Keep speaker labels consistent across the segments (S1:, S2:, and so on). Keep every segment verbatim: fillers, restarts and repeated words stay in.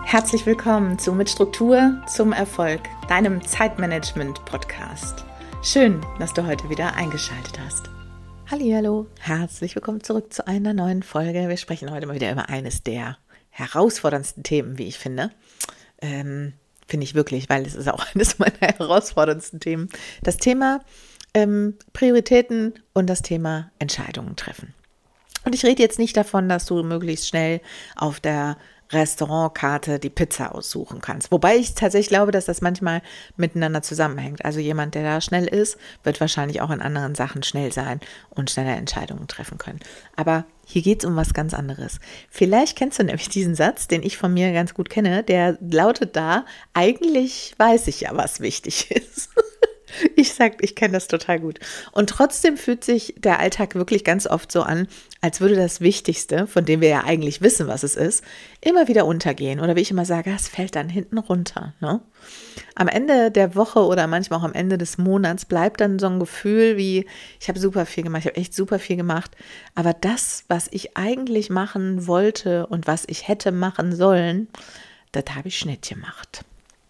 S1: Herzlich willkommen zu Mit Struktur zum Erfolg, deinem Zeitmanagement-Podcast. Schön, dass du heute wieder eingeschaltet hast. Hallihallo, herzlich willkommen zurück zu einer neuen Folge. Wir sprechen heute mal wieder über eines der herausforderndsten Themen, wie ich finde. Ähm, finde ich wirklich, weil es ist auch eines meiner herausforderndsten Themen. Das Thema ähm, Prioritäten und das Thema Entscheidungen treffen. Und ich rede jetzt nicht davon, dass du möglichst schnell auf der Restaurantkarte die Pizza aussuchen kannst. Wobei ich tatsächlich glaube, dass das manchmal miteinander zusammenhängt. Also jemand, der da schnell ist, wird wahrscheinlich auch in anderen Sachen schnell sein und schneller Entscheidungen treffen können. Aber hier geht es um was ganz anderes. Vielleicht kennst du nämlich diesen Satz, den ich von mir ganz gut kenne, der lautet da: Eigentlich weiß ich ja, was wichtig ist. Ich sag, ich kenne das total gut. Und trotzdem fühlt sich der Alltag wirklich ganz oft so an, als würde das Wichtigste, von dem wir ja eigentlich wissen, was es ist, immer wieder untergehen. Oder wie ich immer sage, es fällt dann hinten runter. Ne? Am Ende der Woche oder manchmal auch am Ende des Monats bleibt dann so ein Gefühl wie, ich habe super viel gemacht, ich habe echt super viel gemacht. Aber das, was ich eigentlich machen wollte und was ich hätte machen sollen, das habe ich nicht gemacht.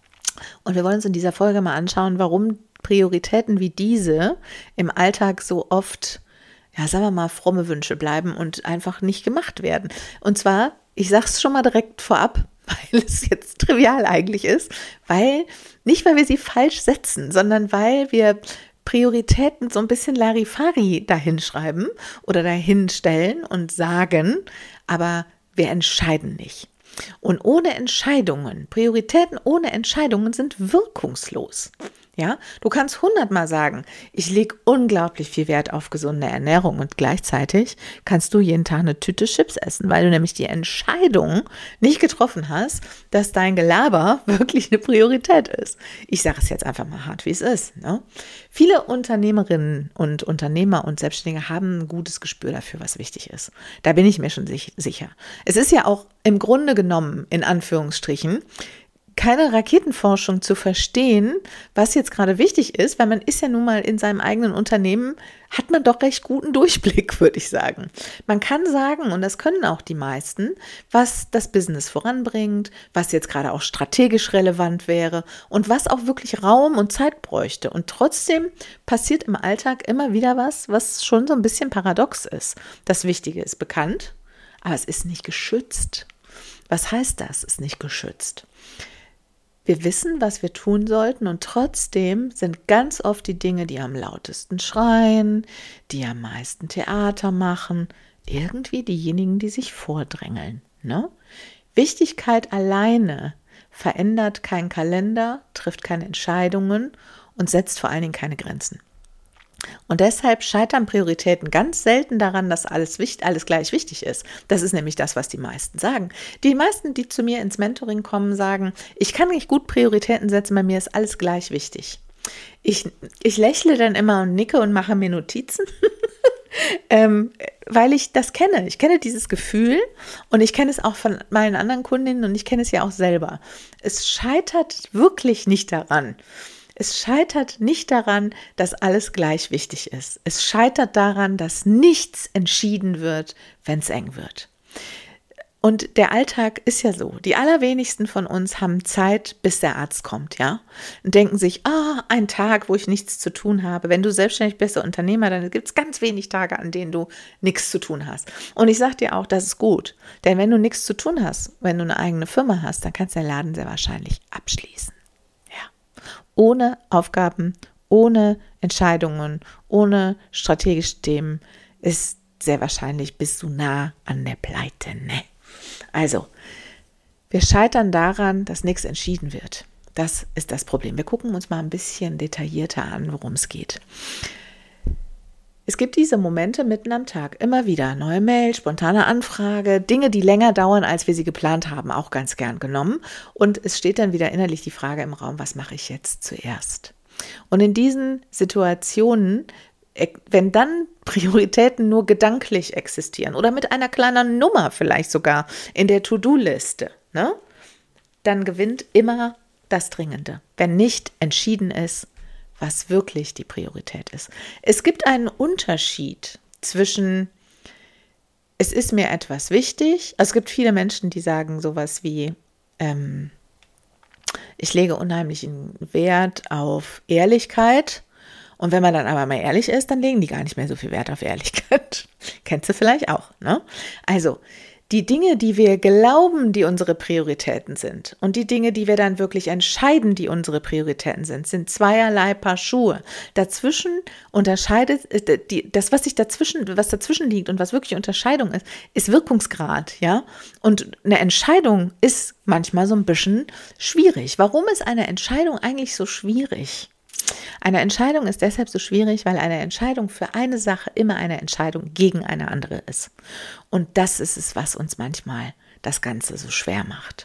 S1: Und wir wollen uns in dieser Folge mal anschauen, warum Prioritäten wie diese im Alltag so oft, ja, sagen wir mal, fromme Wünsche bleiben und einfach nicht gemacht werden. Und zwar, ich sage es schon mal direkt vorab, weil es jetzt trivial eigentlich ist, weil, nicht weil wir sie falsch setzen, sondern weil wir Prioritäten so ein bisschen Larifari dahinschreiben oder dahinstellen und sagen, aber wir entscheiden nicht. Und ohne Entscheidungen, Prioritäten ohne Entscheidungen sind wirkungslos. Ja, du kannst hundertmal sagen, ich lege unglaublich viel Wert auf gesunde Ernährung und gleichzeitig kannst du jeden Tag eine Tüte Chips essen, weil du nämlich die Entscheidung nicht getroffen hast, dass dein Gelaber wirklich eine Priorität ist. Ich sage es jetzt einfach mal hart, wie es ist. Ne? Viele Unternehmerinnen und Unternehmer und Selbstständige haben ein gutes Gespür dafür, was wichtig ist. Da bin ich mir schon sich- sicher. Es ist ja auch im Grunde genommen, in Anführungsstrichen, keine Raketenforschung zu verstehen, was jetzt gerade wichtig ist, weil man ist ja nun mal in seinem eigenen Unternehmen, hat man doch recht guten Durchblick, würde ich sagen. Man kann sagen, und das können auch die meisten, was das Business voranbringt, was jetzt gerade auch strategisch relevant wäre und was auch wirklich Raum und Zeit bräuchte. Und trotzdem passiert im Alltag immer wieder was, was schon so ein bisschen paradox ist. Das Wichtige ist bekannt, aber es ist nicht geschützt. Was heißt das, ist nicht geschützt? Wir wissen, was wir tun sollten und trotzdem sind ganz oft die Dinge, die am lautesten schreien, die am meisten Theater machen, irgendwie diejenigen, die sich vordrängeln. Ne? Wichtigkeit alleine verändert keinen Kalender, trifft keine Entscheidungen und setzt vor allen Dingen keine Grenzen. Und deshalb scheitern Prioritäten ganz selten daran, dass alles, wichtig, alles gleich wichtig ist. Das ist nämlich das, was die meisten sagen. Die meisten, die zu mir ins Mentoring kommen, sagen, ich kann nicht gut Prioritäten setzen, bei mir ist alles gleich wichtig. Ich, ich lächle dann immer und nicke und mache mir Notizen, ähm, weil ich das kenne. Ich kenne dieses Gefühl und ich kenne es auch von meinen anderen Kundinnen und ich kenne es ja auch selber. Es scheitert wirklich nicht daran. Es scheitert nicht daran, dass alles gleich wichtig ist. Es scheitert daran, dass nichts entschieden wird, wenn es eng wird. Und der Alltag ist ja so. Die allerwenigsten von uns haben Zeit, bis der Arzt kommt, ja? Und denken sich, ah, ein Tag, wo ich nichts zu tun habe. Wenn du selbstständig bist, Unternehmer, dann gibt es ganz wenig Tage, an denen du nichts zu tun hast. Und ich sage dir auch, das ist gut. Denn wenn du nichts zu tun hast, wenn du eine eigene Firma hast, dann kannst du den Laden sehr wahrscheinlich abschließen. Ohne Aufgaben, ohne Entscheidungen, ohne strategische Themen ist sehr wahrscheinlich, bist du nah an der Pleite. Ne? Also, wir scheitern daran, dass nichts entschieden wird. Das ist das Problem. Wir gucken uns mal ein bisschen detaillierter an, worum es geht. Es gibt diese Momente mitten am Tag, immer wieder neue Mail, spontane Anfrage, Dinge, die länger dauern, als wir sie geplant haben, auch ganz gern genommen. Und es steht dann wieder innerlich die Frage im Raum, was mache ich jetzt zuerst? Und in diesen Situationen, wenn dann Prioritäten nur gedanklich existieren oder mit einer kleinen Nummer vielleicht sogar in der To-Do-Liste, ne, dann gewinnt immer das Dringende, wenn nicht entschieden ist, was wirklich die Priorität ist. Es gibt einen Unterschied zwischen, es ist mir etwas wichtig, also es gibt viele Menschen, die sagen sowas wie, ähm, ich lege unheimlichen Wert auf Ehrlichkeit. Und wenn man dann aber mal ehrlich ist, dann legen die gar nicht mehr so viel Wert auf Ehrlichkeit. Kennst du vielleicht auch, ne? Also, die Dinge, die wir glauben, die unsere Prioritäten sind und die Dinge, die wir dann wirklich entscheiden, die unsere Prioritäten sind, sind zweierlei Paar Schuhe. Dazwischen unterscheidet, die, das, was sich dazwischen, was dazwischen liegt und was wirklich Unterscheidung ist, ist Wirkungsgrad, ja? Und eine Entscheidung ist manchmal so ein bisschen schwierig. Warum ist eine Entscheidung eigentlich so schwierig? Eine Entscheidung ist deshalb so schwierig, weil eine Entscheidung für eine Sache immer eine Entscheidung gegen eine andere ist. Und das ist es, was uns manchmal das Ganze so schwer macht.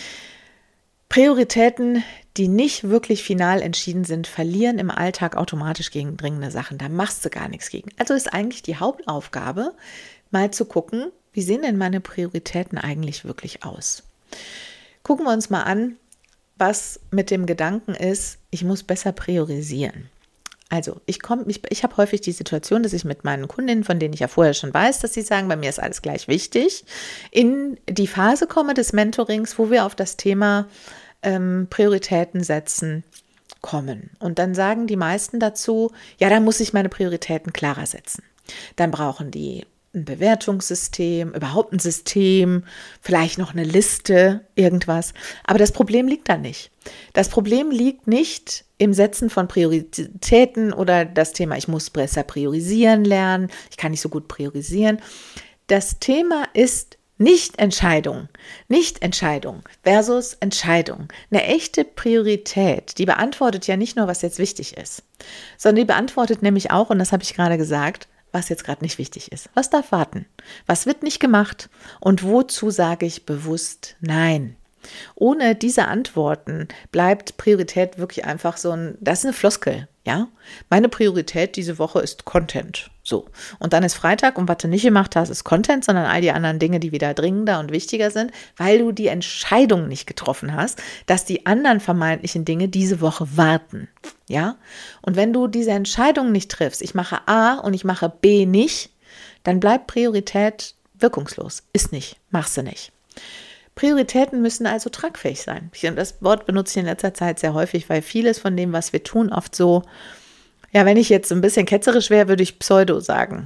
S1: Prioritäten, die nicht wirklich final entschieden sind, verlieren im Alltag automatisch gegen dringende Sachen. Da machst du gar nichts gegen. Also ist eigentlich die Hauptaufgabe, mal zu gucken, wie sehen denn meine Prioritäten eigentlich wirklich aus? Gucken wir uns mal an, was mit dem Gedanken ist, ich muss besser priorisieren. Also ich komme, ich, ich habe häufig die Situation, dass ich mit meinen Kundinnen, von denen ich ja vorher schon weiß, dass sie sagen, bei mir ist alles gleich wichtig, in die Phase komme des Mentorings, wo wir auf das Thema ähm, Prioritäten setzen kommen. Und dann sagen die meisten dazu, ja, dann muss ich meine Prioritäten klarer setzen. Dann brauchen die ein Bewertungssystem, überhaupt ein System, vielleicht noch eine Liste, irgendwas. Aber das Problem liegt da nicht. Das Problem liegt nicht im Setzen von Prioritäten oder das Thema, ich muss besser priorisieren lernen, ich kann nicht so gut priorisieren. Das Thema ist Nicht-Entscheidung, Nicht-Entscheidung versus Entscheidung. Eine echte Priorität, die beantwortet ja nicht nur, was jetzt wichtig ist, sondern die beantwortet nämlich auch, und das habe ich gerade gesagt, was jetzt gerade nicht wichtig ist. Was darf warten? Was wird nicht gemacht? Und wozu sage ich bewusst Nein? Ohne diese Antworten bleibt Priorität wirklich einfach so ein, das ist eine Floskel, ja? Meine Priorität diese Woche ist Content, so. Und dann ist Freitag und was du nicht gemacht hast, ist Content, sondern all die anderen Dinge, die wieder dringender und wichtiger sind, weil du die Entscheidung nicht getroffen hast, dass die anderen vermeintlichen Dinge diese Woche warten, ja? Und wenn du diese Entscheidung nicht triffst, ich mache A und ich mache B nicht, dann bleibt Priorität wirkungslos, ist nicht, machst du nicht. Prioritäten müssen also tragfähig sein. Das Wort benutze ich in letzter Zeit sehr häufig, weil vieles von dem, was wir tun, oft so, ja, wenn ich jetzt ein bisschen ketzerisch wäre, würde ich Pseudo sagen.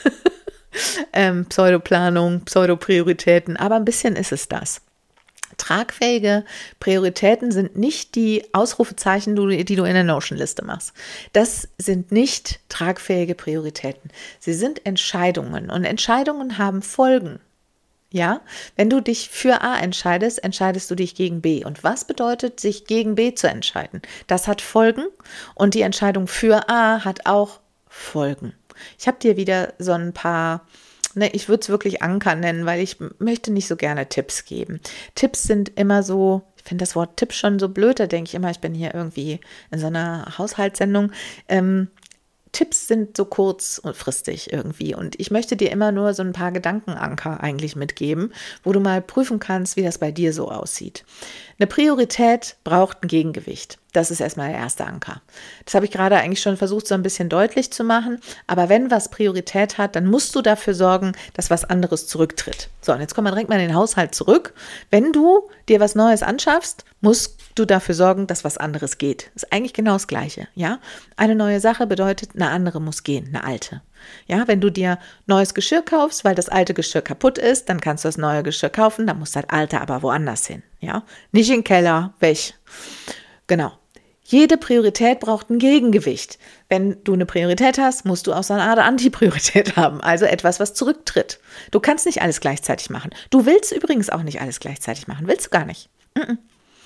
S1: ähm, Pseudoplanung, Pseudoprioritäten, aber ein bisschen ist es das. Tragfähige Prioritäten sind nicht die Ausrufezeichen, die du in der Notion-Liste machst. Das sind nicht tragfähige Prioritäten. Sie sind Entscheidungen und Entscheidungen haben Folgen. Ja, wenn du dich für A entscheidest, entscheidest du dich gegen B. Und was bedeutet, sich gegen B zu entscheiden? Das hat Folgen und die Entscheidung für A hat auch Folgen. Ich habe dir wieder so ein paar, ne, ich würde es wirklich Anker nennen, weil ich möchte nicht so gerne Tipps geben. Tipps sind immer so, ich finde das Wort Tipp schon so blöd, da denke ich immer, ich bin hier irgendwie in so einer Haushaltssendung. Ähm, Tipps sind so kurzfristig irgendwie und ich möchte dir immer nur so ein paar Gedankenanker eigentlich mitgeben, wo du mal prüfen kannst, wie das bei dir so aussieht. Eine Priorität braucht ein Gegengewicht. Das ist erstmal der erste Anker. Das habe ich gerade eigentlich schon versucht, so ein bisschen deutlich zu machen. Aber wenn was Priorität hat, dann musst du dafür sorgen, dass was anderes zurücktritt. So, und jetzt kommen wir direkt mal in den Haushalt zurück. Wenn du dir was Neues anschaffst, musst du dafür sorgen, dass was anderes geht. Das ist eigentlich genau das Gleiche, ja? Eine neue Sache bedeutet, eine andere muss gehen, eine alte. Ja, wenn du dir neues Geschirr kaufst, weil das alte Geschirr kaputt ist, dann kannst du das neue Geschirr kaufen, dann muss das alte aber woanders hin, ja? Nicht in den Keller, weg. Genau. Jede Priorität braucht ein Gegengewicht. Wenn du eine Priorität hast, musst du auch so eine Art Antipriorität haben, also etwas, was zurücktritt. Du kannst nicht alles gleichzeitig machen. Du willst übrigens auch nicht alles gleichzeitig machen, willst du gar nicht. Mm-mm.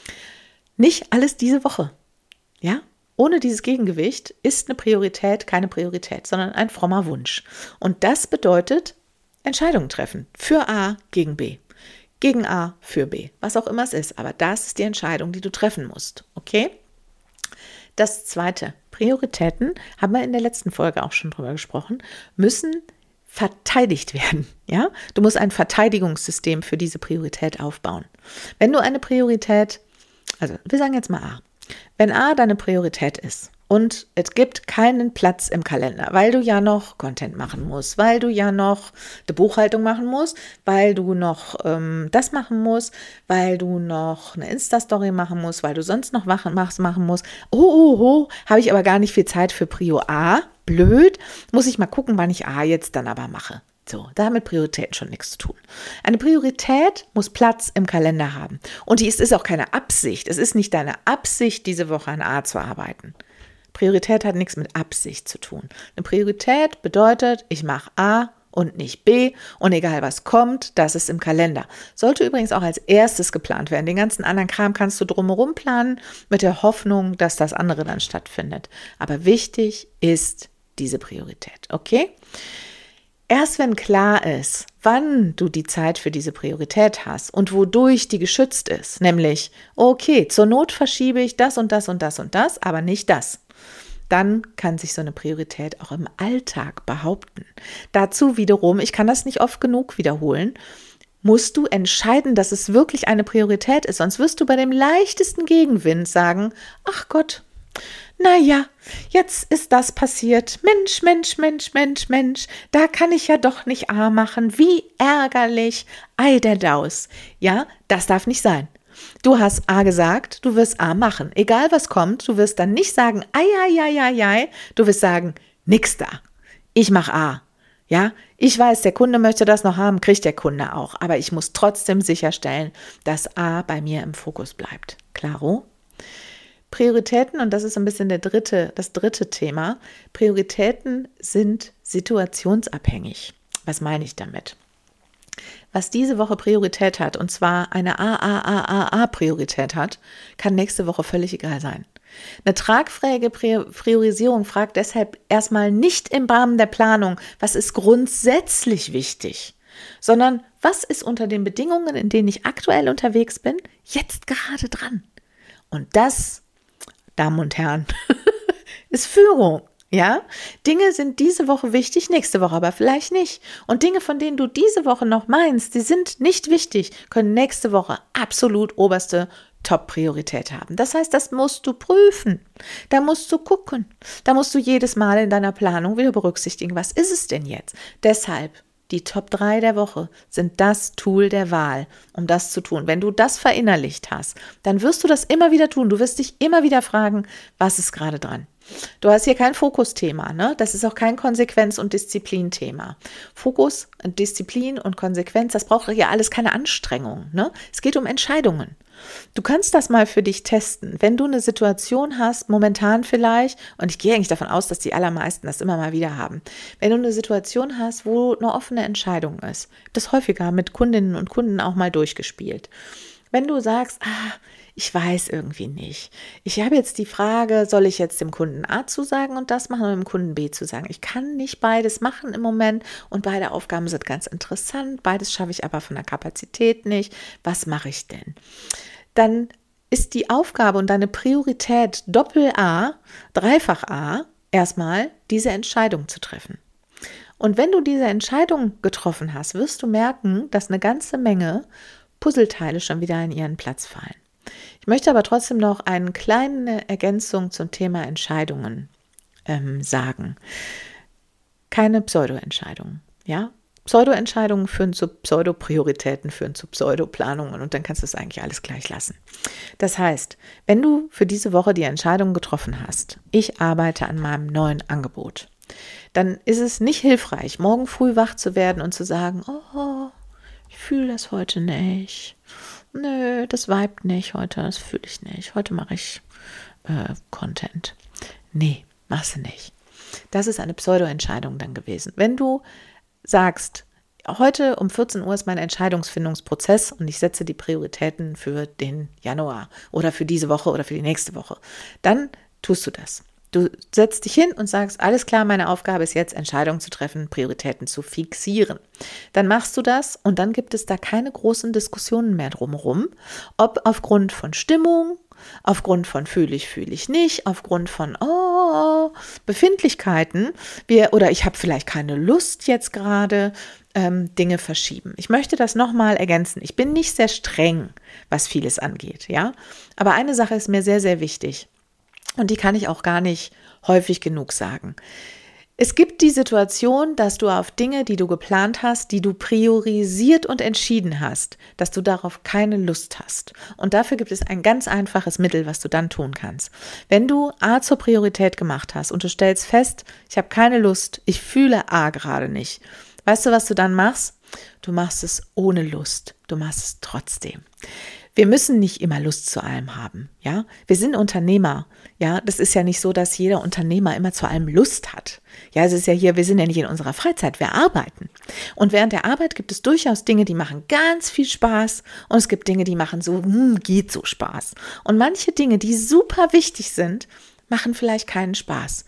S1: Nicht alles diese Woche, ja? Ohne dieses Gegengewicht ist eine Priorität keine Priorität, sondern ein frommer Wunsch. Und das bedeutet Entscheidungen treffen für A gegen B, gegen A für B, was auch immer es ist. Aber das ist die Entscheidung, die du treffen musst, okay? Das Zweite, Prioritäten, haben wir in der letzten Folge auch schon drüber gesprochen, müssen verteidigt werden. Ja? Du musst ein Verteidigungssystem für diese Priorität aufbauen. Wenn du eine Priorität, also wir sagen jetzt mal A, wenn A deine Priorität ist und es gibt keinen Platz im Kalender, weil du ja noch Content machen musst, weil du ja noch die Buchhaltung machen musst, weil du noch ähm, das machen musst, weil du noch eine Insta-Story machen musst, weil du sonst noch machen, machen musst. Oh, oh, oh, habe ich aber gar nicht viel Zeit für Prio A. Blöd, muss ich mal gucken, wann ich A jetzt dann aber mache. So, da haben mit Prioritäten schon nichts zu tun. Eine Priorität muss Platz im Kalender haben. Und es ist auch keine Absicht. Es ist nicht deine Absicht, diese Woche an A zu arbeiten. Priorität hat nichts mit Absicht zu tun. Eine Priorität bedeutet, ich mache A und nicht B und egal was kommt, das ist im Kalender. Sollte übrigens auch als erstes geplant werden. Den ganzen anderen Kram kannst du drumherum planen mit der Hoffnung, dass das andere dann stattfindet. Aber wichtig ist diese Priorität, okay? Erst wenn klar ist, wann du die Zeit für diese Priorität hast und wodurch die geschützt ist, nämlich, okay, zur Not verschiebe ich das und das und das und das, aber nicht das, dann kann sich so eine Priorität auch im Alltag behaupten. Dazu wiederum, ich kann das nicht oft genug wiederholen, musst du entscheiden, dass es wirklich eine Priorität ist, sonst wirst du bei dem leichtesten Gegenwind sagen, ach Gott, naja, jetzt ist das passiert. Mensch, Mensch, Mensch, Mensch, Mensch, da kann ich ja doch nicht A machen. Wie ärgerlich. Ei der Daus. Ja, das darf nicht sein. Du hast A gesagt, du wirst A machen. Egal was kommt, du wirst dann nicht sagen, ei, ei, ei, ei, ei. Du wirst sagen, nix da. Ich mach A. Ja, ich weiß, der Kunde möchte das noch haben, kriegt der Kunde auch. Aber ich muss trotzdem sicherstellen, dass A bei mir im Fokus bleibt. Klaro? Prioritäten, und das ist ein bisschen der dritte, das dritte Thema, Prioritäten sind situationsabhängig. Was meine ich damit? Was diese Woche Priorität hat, und zwar eine A, A, A, A, A-Priorität hat, kann nächste Woche völlig egal sein. Eine tragfähige Priorisierung fragt deshalb erstmal nicht im Rahmen der Planung, was ist grundsätzlich wichtig, sondern was ist unter den Bedingungen, in denen ich aktuell unterwegs bin, jetzt gerade dran. Und das, Damen und Herren, ist Führung, ja? Dinge sind diese Woche wichtig, nächste Woche aber vielleicht nicht. Und Dinge, von denen du diese Woche noch meinst, die sind nicht wichtig, können nächste Woche absolut oberste Top-Priorität haben. Das heißt, das musst du prüfen. Da musst du gucken. Da musst du jedes Mal in deiner Planung wieder berücksichtigen, was ist es denn jetzt? Deshalb die Top drei der Woche sind das Tool der Wahl, um das zu tun. Wenn du das verinnerlicht hast, dann wirst du das immer wieder tun. Du wirst dich immer wieder fragen, was ist gerade dran? Du hast hier kein Fokusthema, ne? Das ist auch kein Konsequenz- und Disziplinthema. Fokus, Disziplin und Konsequenz, das braucht ja alles keine Anstrengung, ne? Es geht um Entscheidungen. Du kannst das mal für dich testen. Wenn du eine Situation hast, momentan vielleicht, und ich gehe eigentlich davon aus, dass die allermeisten das immer mal wieder haben, wenn du eine Situation hast, wo eine offene Entscheidung ist, das häufiger mit Kundinnen und Kunden auch mal durchgespielt. Wenn du sagst, ah, ich weiß irgendwie nicht. Ich habe jetzt die Frage, soll ich jetzt dem Kunden A zusagen und das machen oder dem Kunden B zusagen? Ich kann nicht beides machen im Moment und beide Aufgaben sind ganz interessant. Beides schaffe ich aber von der Kapazität nicht. Was mache ich denn? Dann ist die Aufgabe und deine Priorität Doppel A, Dreifach A, erstmal diese Entscheidung zu treffen. Und wenn du diese Entscheidung getroffen hast, wirst du merken, dass eine ganze Menge Puzzleteile schon wieder in ihren Platz fallen. Ich möchte aber trotzdem noch eine kleine Ergänzung zum Thema Entscheidungen ähm, sagen. Keine Pseudo-Entscheidungen, ja? Pseudo-Entscheidungen führen zu Pseudo-Prioritäten, führen zu Pseudo-Planungen und dann kannst du es eigentlich alles gleich lassen. Das heißt, wenn du für diese Woche die Entscheidung getroffen hast, ich arbeite an meinem neuen Angebot, dann ist es nicht hilfreich, morgen früh wach zu werden und zu sagen, oh, ich fühle das heute nicht. Nö, das vibet nicht heute, das fühle ich nicht. Heute mache ich äh, Content. Nee, machst du nicht. Das ist eine Pseudo-Entscheidung dann gewesen. Wenn du sagst, heute um vierzehn Uhr ist mein Entscheidungsfindungsprozess und ich setze die Prioritäten für den Januar oder für diese Woche oder für die nächste Woche, dann tust du das. Du setzt dich hin und sagst, alles klar, meine Aufgabe ist jetzt, Entscheidungen zu treffen, Prioritäten zu fixieren. Dann machst du das und dann gibt es da keine großen Diskussionen mehr drumherum, ob aufgrund von Stimmung, aufgrund von fühle ich, fühle ich nicht, aufgrund von oh, Befindlichkeiten, wir, oder ich habe vielleicht keine Lust jetzt gerade, ähm, Dinge verschieben. Ich möchte das nochmal ergänzen. Ich bin nicht sehr streng, was vieles angeht, ja. Aber eine Sache ist mir sehr, sehr wichtig. Und die kann ich auch gar nicht häufig genug sagen. Es gibt die Situation, dass du auf Dinge, die du geplant hast, die du priorisiert und entschieden hast, dass du darauf keine Lust hast. Und dafür gibt es ein ganz einfaches Mittel, was du dann tun kannst. Wenn du A zur Priorität gemacht hast und du stellst fest, ich habe keine Lust, ich fühle A gerade nicht. Weißt du, was du dann machst? Du machst es ohne Lust. Du machst es trotzdem. Wir müssen nicht immer Lust zu allem haben, ja. Wir sind Unternehmer, ja. Das ist ja nicht so, dass jeder Unternehmer immer zu allem Lust hat. Ja, es ist ja hier, wir sind ja nicht in unserer Freizeit, wir arbeiten. Und während der Arbeit gibt es durchaus Dinge, die machen ganz viel Spaß und es gibt Dinge, die machen so, hm, geht so Spaß. Und manche Dinge, die super wichtig sind, machen vielleicht keinen Spaß.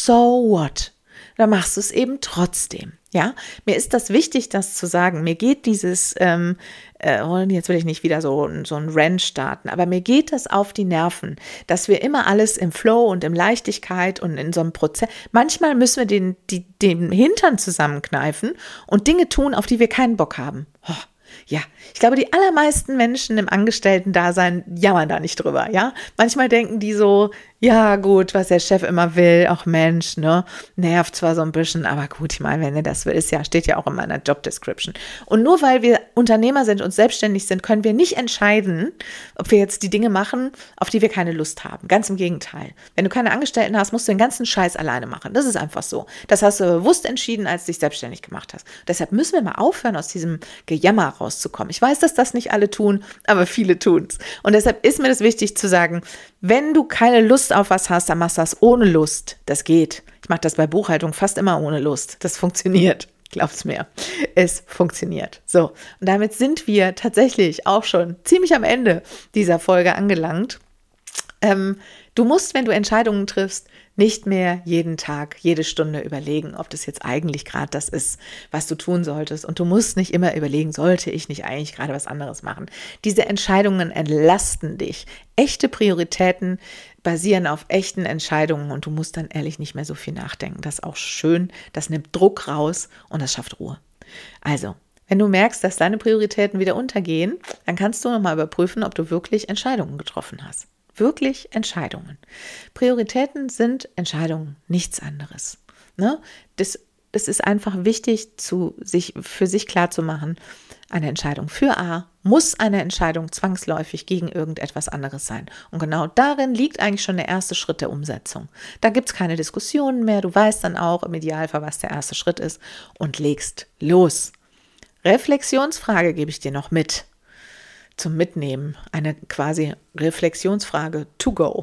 S1: So what? Da machst du es eben trotzdem. Ja, mir ist das wichtig, das zu sagen. Mir geht dieses, ähm, äh, jetzt will ich nicht wieder so, so ein Rant starten, aber mir geht das auf die Nerven, dass wir immer alles im Flow und in Leichtigkeit und in so einem Prozess, manchmal müssen wir den, die, den Hintern zusammenkneifen und Dinge tun, auf die wir keinen Bock haben. Oh. Ja, ich glaube, die allermeisten Menschen im Angestellten-Dasein jammern da nicht drüber, ja. Manchmal denken die so, ja gut, was der Chef immer will, ach Mensch, ne, nervt zwar so ein bisschen, aber gut, ich meine, wenn er das will, ist ja, steht ja auch in meiner Job Description. Und nur weil wir Unternehmer sind und selbstständig sind, können wir nicht entscheiden, ob wir jetzt die Dinge machen, auf die wir keine Lust haben. Ganz im Gegenteil. Wenn du keine Angestellten hast, musst du den ganzen Scheiß alleine machen. Das ist einfach so. Das hast du bewusst entschieden, als du dich selbstständig gemacht hast. Deshalb müssen wir mal aufhören, aus diesem Gejammer rauszukommen. Ich weiß, dass das nicht alle tun, aber viele tun's. Und deshalb ist mir das wichtig zu sagen, wenn du keine Lust auf was hast, dann machst du das ohne Lust. Das geht. Ich mache das bei Buchhaltung fast immer ohne Lust. Das funktioniert. Glaub's mir. Es funktioniert. So. Und damit sind wir tatsächlich auch schon ziemlich am Ende dieser Folge angelangt. Ähm, du musst, wenn du Entscheidungen triffst, nicht mehr jeden Tag, jede Stunde überlegen, ob das jetzt eigentlich gerade das ist, was du tun solltest. Und du musst nicht immer überlegen, sollte ich nicht eigentlich gerade was anderes machen. Diese Entscheidungen entlasten dich. Echte Prioritäten basieren auf echten Entscheidungen und du musst dann ehrlich nicht mehr so viel nachdenken. Das ist auch schön, das nimmt Druck raus und das schafft Ruhe. Also, wenn du merkst, dass deine Prioritäten wieder untergehen, dann kannst du nochmal überprüfen, ob du wirklich Entscheidungen getroffen hast. Wirklich Entscheidungen. Prioritäten sind Entscheidungen, nichts anderes. Ne? Das, das ist einfach wichtig, zu sich, für sich klarzumachen, eine Entscheidung für A muss eine Entscheidung zwangsläufig gegen irgendetwas anderes sein. Und genau darin liegt eigentlich schon der erste Schritt der Umsetzung. Da gibt es keine Diskussionen mehr, du weißt dann auch im Idealfall, was der erste Schritt ist und legst los. Reflexionsfrage gebe ich dir noch mit. Zum Mitnehmen, eine quasi Reflexionsfrage to go.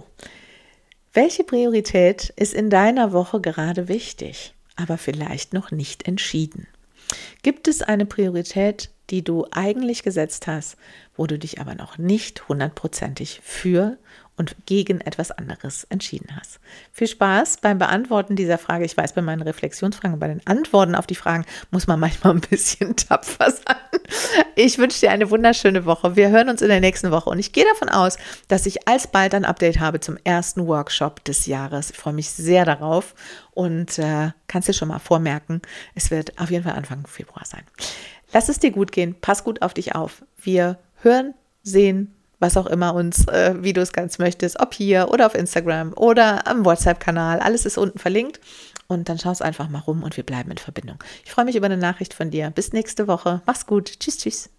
S1: Welche Priorität ist in deiner Woche gerade wichtig, aber vielleicht noch nicht entschieden? Gibt es eine Priorität, die du eigentlich gesetzt hast, wo du dich aber noch nicht hundertprozentig für und gegen etwas anderes entschieden hast? Viel Spaß beim Beantworten dieser Frage. Ich weiß, bei meinen Reflexionsfragen, bei den Antworten auf die Fragen muss man manchmal ein bisschen tapfer sein. Ich wünsche dir eine wunderschöne Woche. Wir hören uns in der nächsten Woche und ich gehe davon aus, dass ich alsbald ein Update habe zum ersten Workshop des Jahres. Ich freue mich sehr darauf und äh, kannst dir schon mal vormerken, es wird auf jeden Fall Anfang Februar sein. Lass es dir gut gehen, pass gut auf dich auf. Wir hören, sehen, was auch immer uns, äh, wie du es ganz möchtest, ob hier oder auf Instagram oder am WhatsApp-Kanal. Alles ist unten verlinkt und dann schau es einfach mal rum und wir bleiben in Verbindung. Ich freue mich über eine Nachricht von dir. Bis nächste Woche. Mach's gut. Tschüss, tschüss.